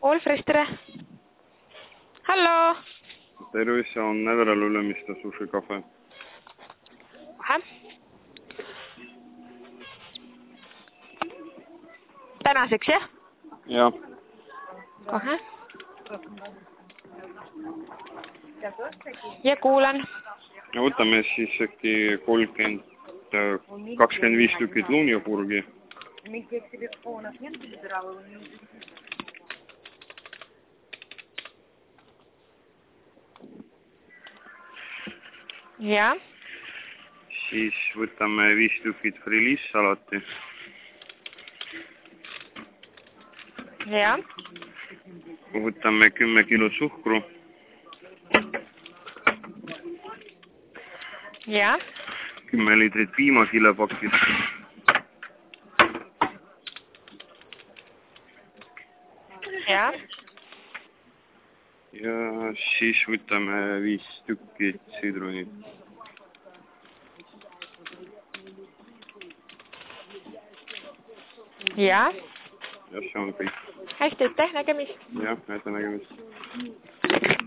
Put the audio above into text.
Olfres, tere! Hallo! Tervis, see on Neveral Ülemiste Sushi Cafe. Kohe. Tänaseks, jah? Jah. Kohe. Ja kuulan. Võtame siis äkki 25 tükid luunjapurgi. Ja. Siis võtame 5 tükid friliissalati. Ja. Võtame 10 kilo suhkru. Ja. 10 liitrit piima kilepakis. Ja. Ja siis võtame 5 tükid sidrunit. Ja. Ja see on kõik. Hästi, aitäh, nägemist. Jah, nägemist.